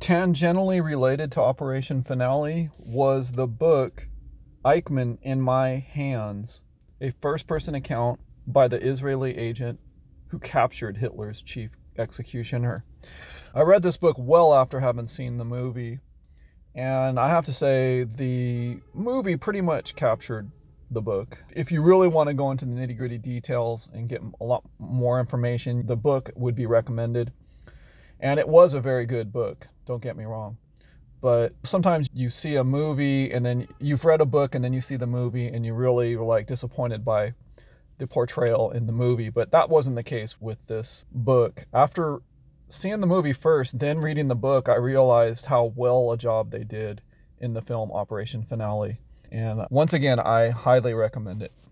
Tangentially related to Operation Finale was the book Eichmann in My Hands, a first person account by the Israeli agent who captured Hitler's chief executioner. I read this book well after having seen the movie, and I have to say the movie pretty much captured the book. If you really want to go into the nitty gritty details and get a lot more information, the book would be recommended. And it was a very good book, don't get me wrong. But sometimes you see a movie and then you've read a book and then you see the movie and you really were like disappointed by the portrayal in the movie. But that wasn't the case with this book. After seeing the movie first, then reading the book, I realized how well a job they did in the film Operation Finale. And once again, I highly recommend it.